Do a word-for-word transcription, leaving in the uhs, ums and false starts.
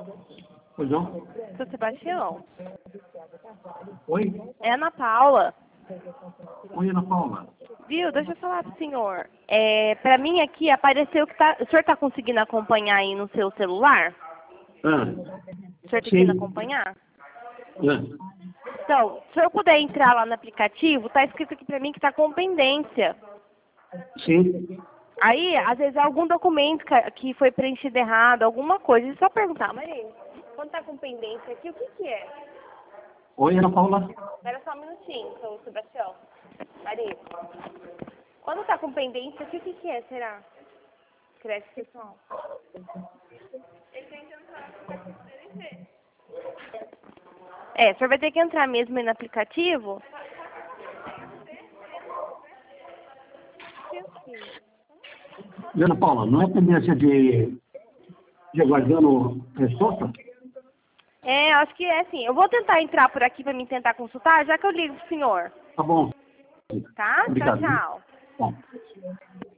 Pois não? Seu Sebastião. Oi? É Ana Paula. Oi, Ana Paula. Viu? Deixa eu falar pro senhor. É, pra mim aqui apareceu que tá... O senhor tá conseguindo acompanhar aí no seu celular? Ah, O senhor tá sim. conseguindo acompanhar? Ah, Então, se eu puder entrar lá no aplicativo, tá escrito aqui pra mim que tá com pendência. sim. Aí, às vezes, é algum documento que, que foi preenchido errado, alguma coisa. E só perguntar, Maria, quando tá com pendência aqui, o que que é? Oi, Ana Paula. Espera só um minutinho, seu Sebastião. Maria, quando tá com pendência aqui, o que que é, será? Cresce, pessoal. É, o senhor vai ter que entrar mesmo aí no aplicativo. E, Ana Paula, não é tendência de, de aguardando resposta? É, acho que é assim. Eu vou tentar entrar por aqui pra mim tentar consultar, já que eu ligo pro senhor. Tá bom. Tá? Obrigado. Tchau, tchau. Bom.